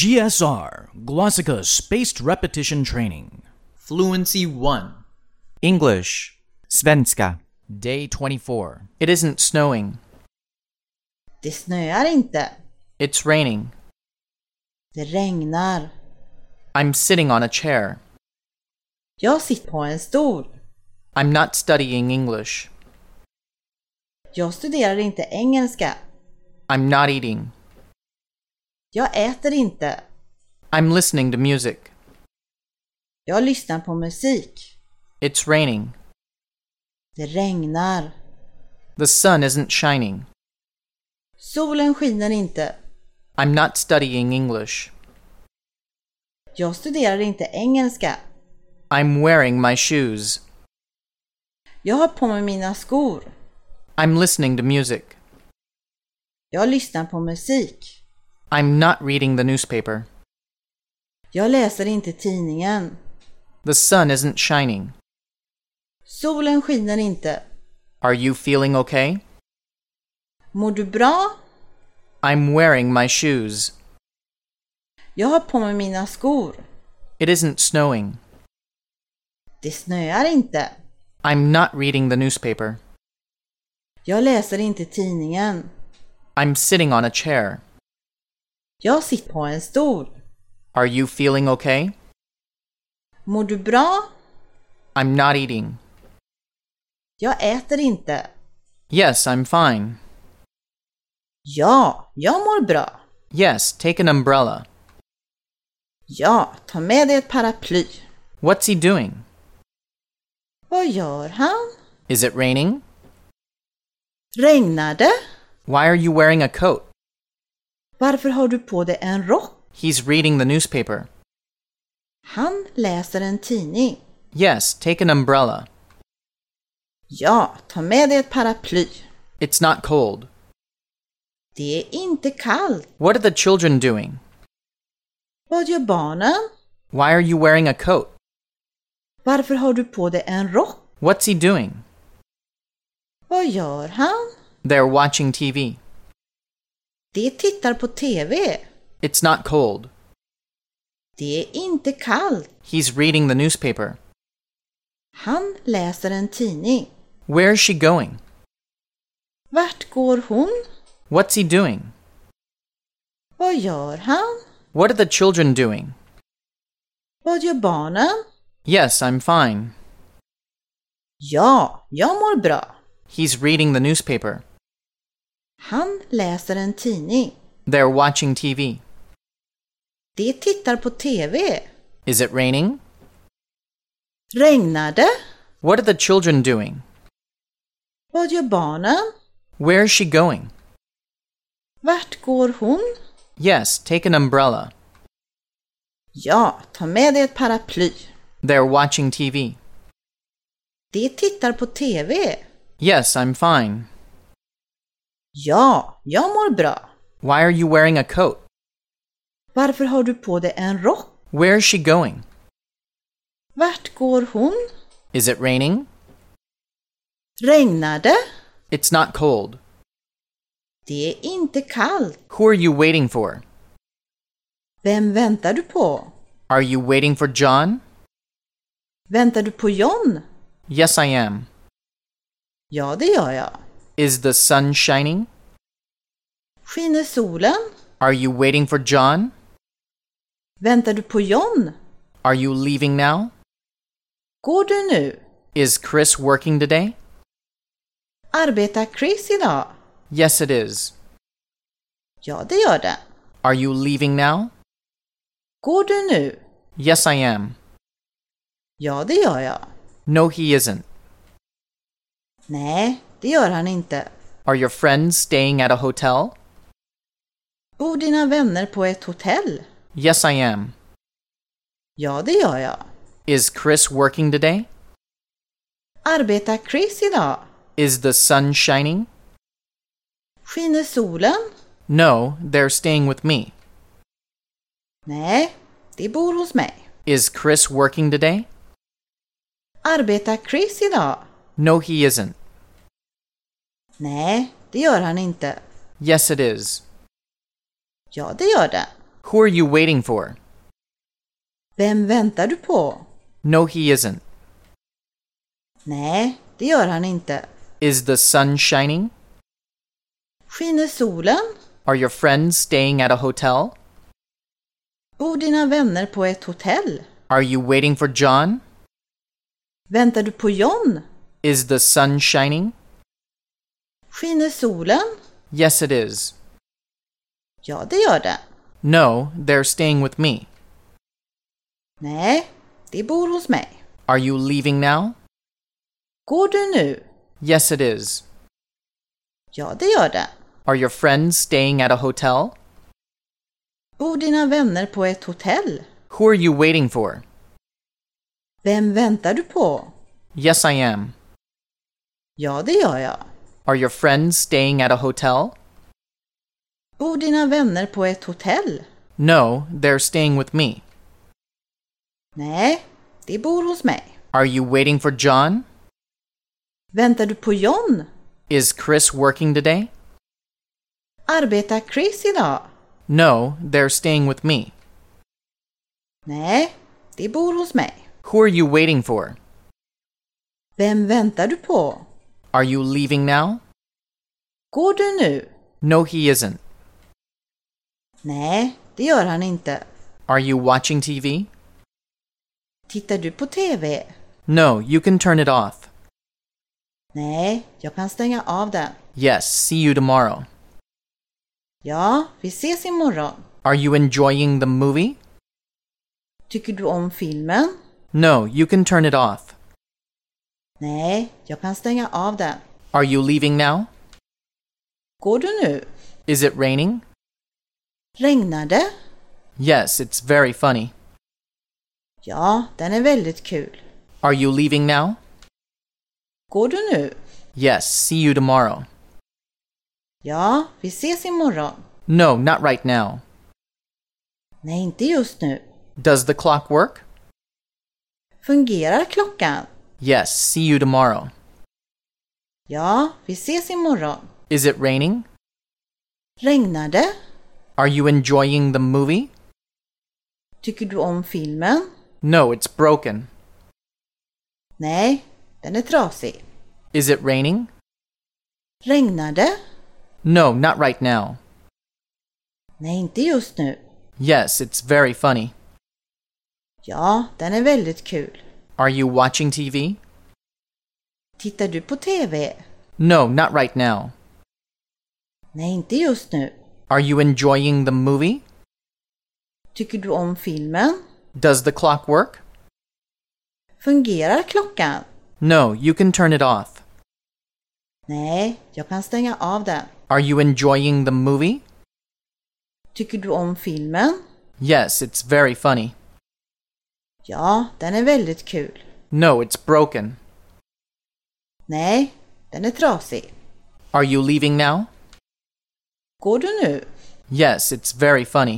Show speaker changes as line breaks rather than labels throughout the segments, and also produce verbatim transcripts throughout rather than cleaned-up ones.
G S R, Glossika Spaced Repetition Training.
Fluency one.
English. Svenska.
Day twenty-four.
It isn't snowing.
Det snöar inte.
It's raining.
Det regnar.
I'm sitting on a chair.
Jag sitter på en stol.
I'm not studying English.
Jag studerar inte engelska.
I'm not eating.
Jag äter inte.
I'm listening to music.
Jag lyssnar på musik.
It's raining.
Det regnar.
The sun isn't shining.
Solen skiner inte.
I'm not studying English.
Jag studerar inte engelska.
I'm wearing my shoes.
Jag har på mig mina skor.
I'm listening to music.
Jag lyssnar på musik.
I'm not reading the newspaper.
Jag läser inte tidningen.
The sun isn't shining.
Solen skiner inte.
Are you feeling okay?
Mår du bra?
I'm wearing my shoes.
Jag har på mig mina skor.
It isn't snowing.
Det snöar inte.
I'm not reading the newspaper.
Jag läser inte tidningen.
I'm sitting on a chair.
Jag sitter på en stol.
Are you feeling okay?
Mår du bra?
I'm not eating.
Jag äter inte.
Yes, I'm fine.
Ja, jag mår bra.
Yes, take an umbrella.
Ja, ta med dig ett paraply.
What's he doing?
Vad gör han?
Is it raining?
Regnar det?
Why are you wearing a coat?
Varför har du på dig en rock?
He's reading the newspaper.
Han läser en tidning.
Yes, take an umbrella.
Ja, ta med dig ett paraply.
It's not cold.
Det är inte kallt.
What are the children doing?
Vad gör barnen?
Why are you wearing a coat?
Varför har du på dig en rock?
What's he doing?
Vad gör han?
They're watching T V.
De tittar på T V.
It's not cold.
Det är inte kallt.
He's reading the newspaper.
Han läser en tidning.
Where is she going?
Vart går hon?
What's he doing?
Vad gör han?
What are the children doing?
Vad gör barnen?
Yes, I'm fine.
Ja, jag mår bra.
He's reading the newspaper.
Han läser en tidning.
They're watching T V.
De tittar på T V.
Is it raining?
Regnar det?
What are the children doing?
Vad gör barnen?
Where is she going?
Vart går hon?
Yes, take an umbrella.
Ja, ta med dig ett paraply.
They're watching T V.
De tittar på T V.
Yes, I'm fine.
Ja, jag mår bra.
Why are you wearing a coat?
Varför har du på dig en rock?
Where is she going?
Vart går hon?
Is it raining?
Regnar det?
It's not cold.
Det är inte kallt.
Who are you waiting for?
Vem väntar du på?
Are you waiting for John?
Väntar du på John?
Yes, I am.
Ja, det gör jag.
Is the sun shining?
Skiner solen?
Are you waiting for John?
Väntar du på John?
Are you leaving now?
Går du nu?
Is Chris working today?
Arbetar Chris idag?
Yes, it is.
Ja, det gör det.
Are you leaving now?
Går du nu?
Yes, I am.
Ja, det gör jag.
No, he isn't.
Nej, det gör han inte.
Are your friends staying at a hotel?
Bor dina vänner på ett hotell?
Yes, I am.
Ja, det gör jag.
Is Chris working today?
Arbetar Chris idag?
Is the sun shining?
Skiner solen?
No, they're staying with me.
Nej, de bor hos mig.
Is Chris working today?
Arbetar Chris idag?
No, he isn't.
Nej, det gör han inte.
Yes, it is.
Ja, det gör det.
Who Who are you waiting for?
Vem väntar du på?
No, he isn't.
Nej, det gör han inte.
Is the sun shining?
Skiner solen?
Are your friends staying at a hotel?
Bor dina vänner på ett hotell?
Are you waiting for John?
Väntar du på John?
Is the sun shining?
Skiner solen?
Yes, it is.
Ja, det gör det.
No, they're staying with me.
Nej, de bor hos mig.
Are you leaving now?
Går du nu?
Yes, it is.
Ja, det gör det.
Are your friends staying at a hotel?
Bor dina vänner på ett hotell?
Who are you waiting for?
Vem väntar du på?
Yes, I am.
Ja, det gör jag.
Are your friends staying at a hotel?
Bor dina vänner på ett hotell?
No, they're staying with me.
Nej, de bor hos mig.
Are you waiting for John?
Väntar du på John?
Is Chris working today?
Arbetar Chris idag?
No, they're staying with me.
Nej, de bor hos mig.
Who are you waiting for?
Vem väntar du på?
Are you leaving now?
Går du nu?
No, he isn't.
Nej, det gör han inte.
Are you watching T V?
Tittar du på T V?
No, you can turn it off.
Nej, jag kan stänga av den.
Yes, see you tomorrow.
Ja, vi ses imorgon.
Are you enjoying the movie?
Tycker du om filmen?
No, you can turn it off.
Nej, jag kan stänga av den.
Are you leaving now?
Går du nu?
Is it raining?
Regnar det?
Yes, it's very funny.
Ja, den är väldigt kul.
Are you leaving now?
Går du nu?
Yes, see you tomorrow.
Ja, vi ses imorgon.
No, not right now.
Nej, inte just nu.
Does the clock work?
Fungerar klockan?
Yes, see you tomorrow.
Ja, vi ses imorgon.
Is it raining?
Regnar det?
Are you enjoying the movie?
Tycker du om filmen?
No, it's broken.
Nej, den är trasig.
Is it raining?
Regnar det?
No, not right now.
Nej, inte just nu.
Yes, it's very funny.
Ja, den är väldigt kul.
Are you watching T V?
Tittar du på T V?
No, not right now.
Nej, inte just nu.
Are you enjoying the movie?
Tycker du om filmen?
Does the clock work?
Fungerar klockan?
No, you can turn it off.
Nej, jag kan stänga av den.
Are you enjoying the movie?
Tycker du om filmen?
Yes, it's very funny.
Ja, den är väldigt kul.
No, it's broken.
Nej, den är trasig.
Are you leaving now?
Går du nu?
Yes, it's very funny.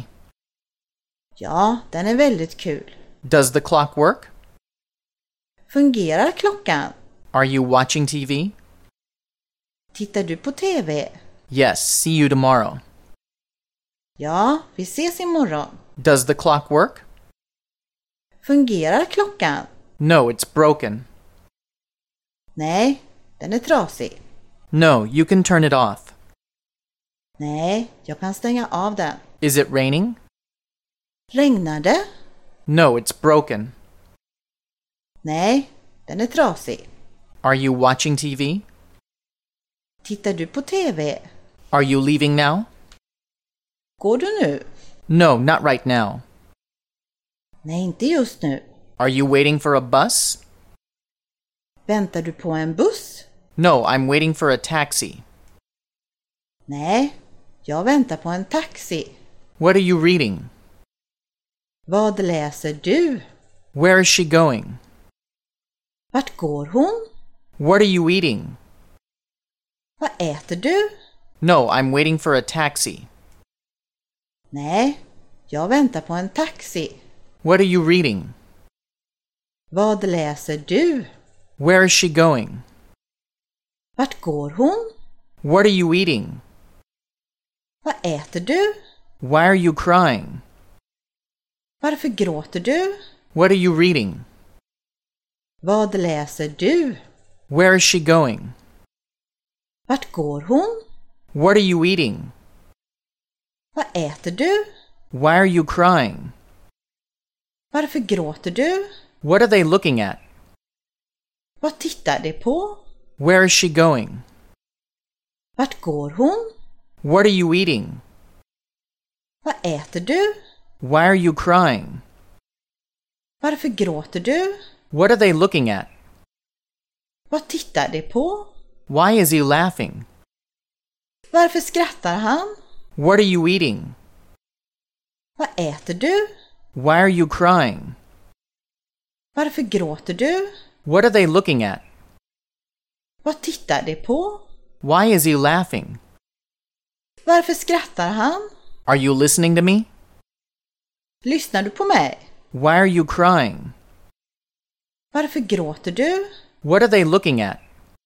Ja, den är väldigt kul.
Does the clock work?
Fungerar klockan?
Are you watching T V?
Tittar du på T V?
Yes, see you tomorrow.
Ja, vi ses imorgon.
Does the clock work?
Fungerar klockan?
No, it's broken.
Nej, den är trasig.
No, you can turn it off.
Nej, jag kan stänga av den.
Is it raining?
Regnar det?
No, it's broken.
Nej, den är trasig.
Are you watching T V?
Tittar du på T V?
Are you leaving now?
Går du nu?
No, not right now.
Nej, inte just nu.
Are you waiting for a bus?
Väntar du på en buss?
No, I'm waiting for a taxi.
Nej, jag väntar på en taxi.
What are you reading?
Vad läser du?
Where is she going?
Vart går hon?
What are you eating?
Vad äter du?
No, I'm waiting for a taxi.
Nej, jag väntar på en taxi.
What are you reading?
Vad läser du?
Where is she going?
Vart går hon?
What are you eating?
Vad äter du?
Why are you crying?
Varför gråter du?
What are you reading?
Vad läser du?
Where is she going?
Vart går hon?
What are you eating?
Vad äter du?
Why are you crying?
Varför gråter du?
What are they looking at?
Vad tittar de på?
Where is she going?
Vart går hon?
What are you eating?
Vad äter du?
Why are you crying?
Varför gråter du?
What are they looking at?
Vad tittar de på?
Why is he laughing?
Varför skrattar han?
What are you eating?
Vad äter du?
Why are you crying?
Varför gråter du?
What are they looking at?
Vad tittar de på?
Why is he laughing?
Varför skrattar han?
Are you listening to me?
Lyssnar du på mig?
Why are you crying?
Varför gråter du?
What are they looking at?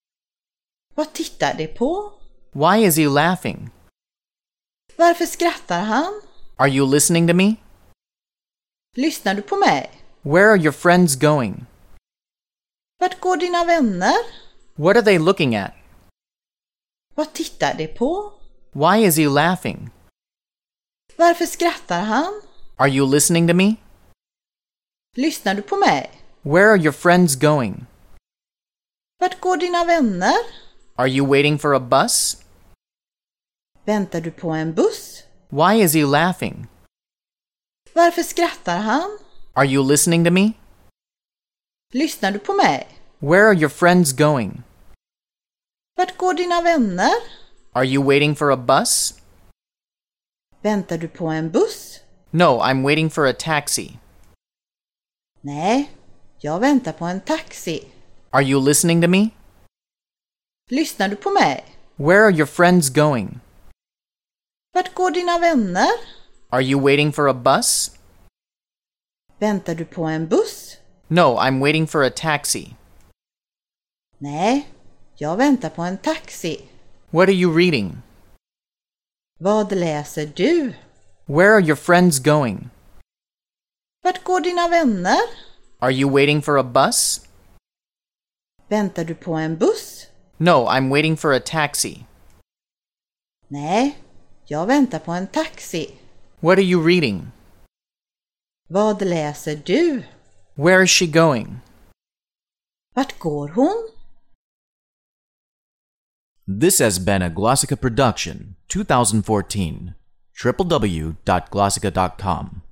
Vad tittar de på?
Why is he laughing?
Varför skrattar han?
Are you listening to me?
Lyssnar du på mig?
Where are your friends going?
Vart går dina vänner?
What are they looking at?
Vad tittar de på?
Why is he laughing?
Varför skrattar han?
Are you listening to me?
Lyssnar du på mig?
Where are your friends going?
Vart går dina vänner?
Are you waiting for a bus?
Väntar du på en buss?
Why is he laughing?
Varför skrattar han?
Are you listening to me?
Lyssnar du på mig?
Where are your friends going?
Vart går dina vänner?
Are you waiting for a bus?
Väntar du på en buss?
No, I'm waiting for a taxi.
Nej, jag väntar på en taxi.
Are you listening to me?
Lyssnar du på mig?
Where are your friends going?
Vart går dina vänner?
Are you waiting for a bus?
Väntar du på en buss?
No, I'm waiting for a taxi.
Nej, jag väntar på en taxi.
What are you reading?
Vad läser du?
Where are your friends going?
Vart går dina vänner?
Are you waiting for a bus?
Väntar du på en buss?
No, I'm waiting for a taxi.
Nej, jag väntar på en taxi.
What are you reading?
Vad läser du?
Where is she going?
Vart går hon?
This has been a Glossica production, twenty fourteen. w w w dot glossica dot com